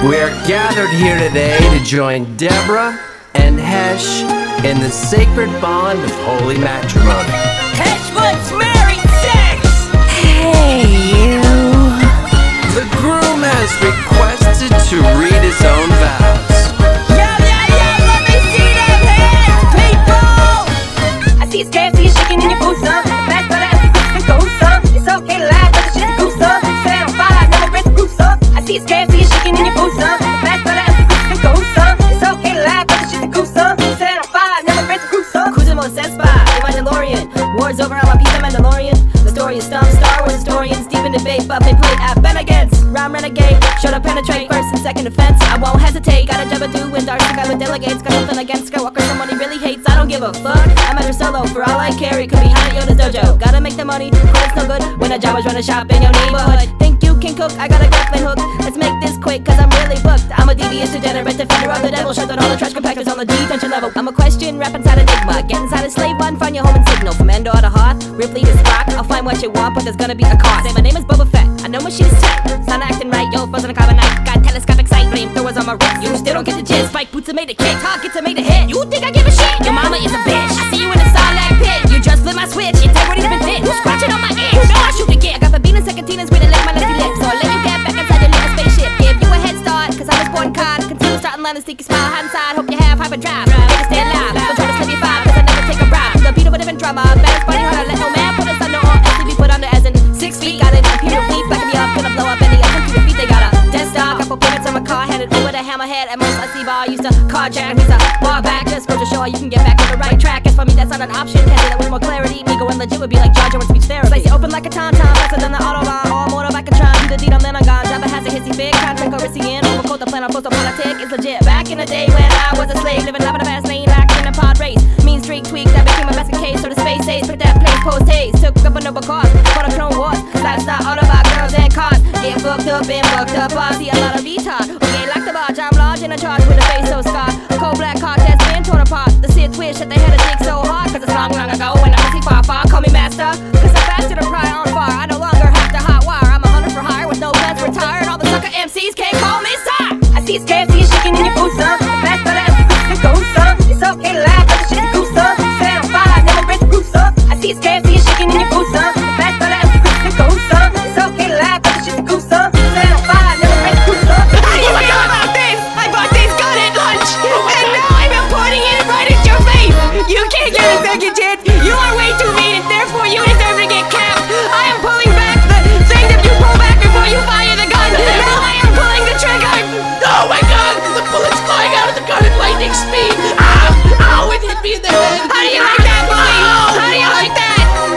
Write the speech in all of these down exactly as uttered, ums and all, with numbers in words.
We are gathered here today to join Deborah and Hesh in the sacred bond of holy matrimony. Hesh wants married sex! Hey, you. The groom has requested to read his own vows. Yeah, yeah, yeah, let me see them hands, people! I see his calves, see you shaking in your boots, son. That's what I have to go, son. It's okay to lie, but it's just a goose, son. Set on fire, never rest the roof, son. I see his calves, see you shaking in your boots, son. That's what I have to go, son. It's okay to lie, but it's just a goose, son. Set on fire, never rest the roof, son. Cruising most sense by in my DeLorean. War's over, I'm a piece of Mandalorian. The story is stumped, Star Wars historians deep in debate, but they played at Ben against Round Renegade. Should I penetrate first and second offense? I won't hesitate. Got a job to do when Darcy got with delegates. Got nothing against Skywalker, someone he really hates. I don't give a fuck. I'm at her solo for all I carry. Could be Hana Yoda's dojo. Gotta make the money, but it's no good when a job is running shop in your neighborhood. Think you can cook? I got a grappling hook. Let's make this quick, cause I'm really booked. I'm a devious, degenerate defender of the devil. Shut down all the trash compactors on the detention level. I'm a question, rap inside Enigma. Get inside a slave one, find your home and signal. From Endor to Hoth, Ripley to Spock. I'll find what you want, but there's gonna be a cost. Say my name is Boba Fett. I know my shit is tight. Sound acting right, yo, frozen a carbonite. Got telescopic sight, flamethrowers on my wrist. You still don't get the gist. Spike boots are made a kick, targets are made a hit. You think I give a shit? Your mama is a bitch. I see you in the Sarlacc pit. You just flip my switch, integrity's been fit. Who's scratching on my itch? You know I shoot the get. I got Babina Secatinas with a lick my lefty lip. So I'll let you get back inside your little spaceship. Give you a head start, cause I'm a sporting card. Continue starting line and sneaky smile, hot inside. Hope you have hyperdrive. Make it stay alive. Don't try to slip your five, cause I never take a bribe. The beat of a different drama. Baddest funny how I let no man put us under or else to be put under as in six feet. Got an imperial fleet backing me up, gonna blow up any computer feet. They got a death star, couple payments on my car, headed over the hammerhead. At most I see bar, used to carjack. He's a bar back, just go to show you can get back on the right track. As for me, that's not an option. Can't do that with more clarity. Me going legit would be like Jar Jar with speech therapy. Slice you open like a tom tom, faster than the Autobahn. Or a motorbike can try and do the deed, I'm then I'm gone. Jabba has a hissy fit, contract Corinthian. Overcoat the plan on post politic is legit. Back in the day when I was a slave, living life in the fast lane, locked in a pod race. Mean streak tweak, that became a basket case. So the space age, put that place post haze. Took up a noble cause, for the Clone Wars. Lifestyle all about girls and cars. Get fucked up and fucked up, I see a lot of retard. Okay, like the barge, I'm large in a charge with a face so scarred. A cold black car that's been torn apart. The Sith wish that they had a dig so hard, cause it's long, long ago when I was see far, far. Call me master, cause I'm faster to pry on fire. I no longer have to hot wire. I'm a hunter for hire with no plans to retire. And all the sucker M Cs can't call me sir. I see his calves, see you shaking in your boots, son. That's what I have to go, son. It's okay to lie, but it's just a goose, son. Set on fire, never rest the roof, son. I see his calves, see you shaking in your boots, son. That's what I have to go, son. It's okay to lie, but it's just a goose, son. Set on fire, never rest the roof, son. You forgot about this! I bought this gun at lunch! And now I'm importing it right at your face! You can't get a second chance! You are way too mean and therefore you deserve to get capped! I am pulling back the thing that you pull back before you fire the gun! Now I am pulling the trigger! Oh my god! The bullet's flying out of the gun at lightning speed! Ow! Ow! It hit me in the head! How do you like that, boy? How do you like that?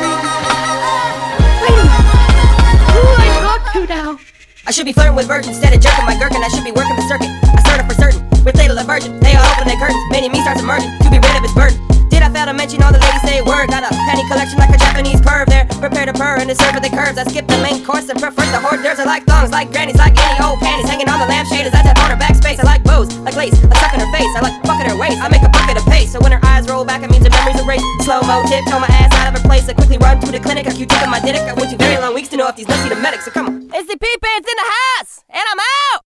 Wait a minute. Who do I talk to now? I should be flirting with virgins instead of jerking my gherkin. I should be working the circuit. I started for certain with Layla the Virgin. They all open their curtains, many me starts emerging to be rid of his burden. Did I fail to mention all the ladies say word? Got a penny collection like a Japanese perv. They're prepared to purr and to serve with the curves. I skip the main course and prefer the hors d'oeuvres. I like thongs, like grannies, like any old panties hanging on the lampshaders. I tap on her backspace. I like bows, like lace, I suck in her face. I like fucking her waist. I make a bucket of paste, so when her eyes roll back, it means the memories erased. Slow mo tiptoe my ass out of her place. I quickly run to the clinic. I Q-tip on my dick. I went to very long weeks to know if these nuts need a medic. So come on. It's the P-Pants in the house! And I'm out!